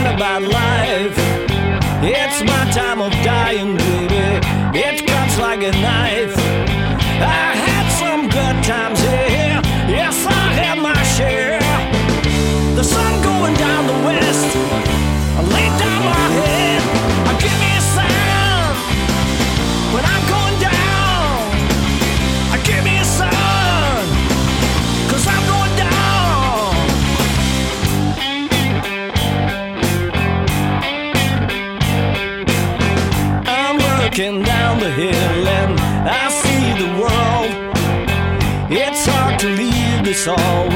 about life. It's my time of dying, baby. It cuts like a knife. I had some good times here. Yes, I had my share. The sun going down the west. I lay down my head. Give me a sign when I'm going down. Give me a sign, 'cause I'm going down. I'm looking down the hill and I see the world. It's hard to leave this all